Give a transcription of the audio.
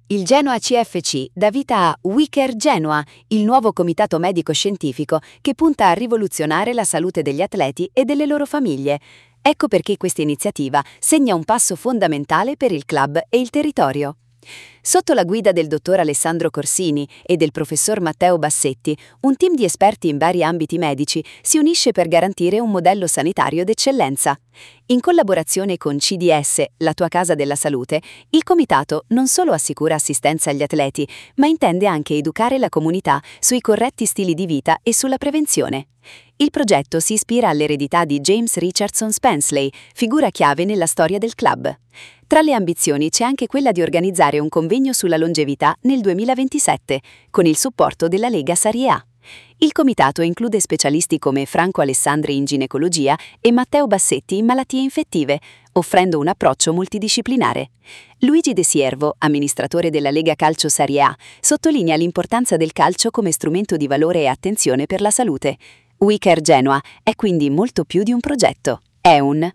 Il Genoa CFC dà vita a WeCare Genoa, il nuovo comitato medico-scientifico che punta a rivoluzionare la salute degli atleti e delle loro famiglie. Ecco perché questa iniziativa segna un passo fondamentale per il club e il territorio. Sotto la guida del dottor Alessandro Corsini e del professor Matteo Bassetti, un team di esperti in vari ambiti medici si unisce per garantire un modello sanitario d'eccellenza. In collaborazione con CDS, la tua casa della salute, il comitato non solo assicura assistenza agli atleti, ma intende anche educare la comunità sui corretti stili di vita e sulla prevenzione. Il progetto si ispira all'eredità di James Richardson Spensley, figura chiave nella storia del club. Tra le ambizioni c'è anche quella di organizzare un convegno sulla longevità nel 2027, con il supporto della Lega Serie A. Il comitato include specialisti come Franco Alessandri in ginecologia e Matteo Bassetti in malattie infettive, offrendo un approccio multidisciplinare. Luigi De Siervo, amministratore della Lega Calcio Serie A, sottolinea l'importanza del calcio come strumento di valore e attenzione per la salute. WeCare Genoa è quindi molto più di un progetto. È un